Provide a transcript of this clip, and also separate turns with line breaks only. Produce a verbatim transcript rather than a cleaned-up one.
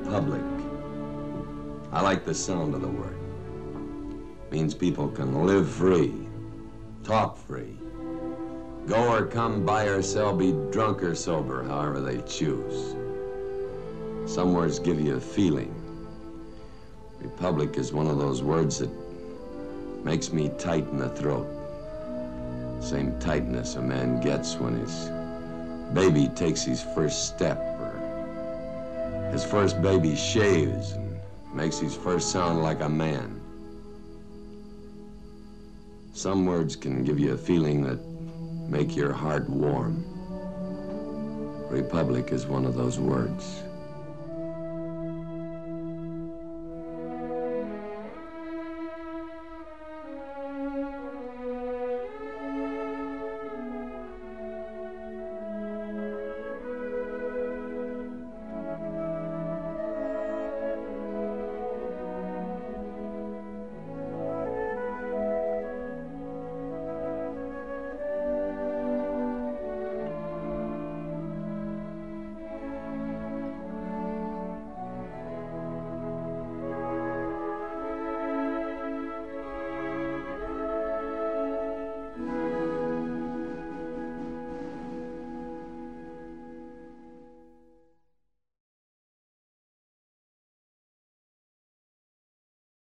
Republic. I like the sound of the word. Means people can live free, talk free, go or come, buy or sell, be drunk or sober, however they choose. Some words give you a feeling. Republic is one of those words that makes me tight in the throat. Same tightness a man gets when his baby takes his first step, or his first baby shaves and makes his first sound like a man. Some words can give you a feeling that make your heart warm. Republic is one of those words.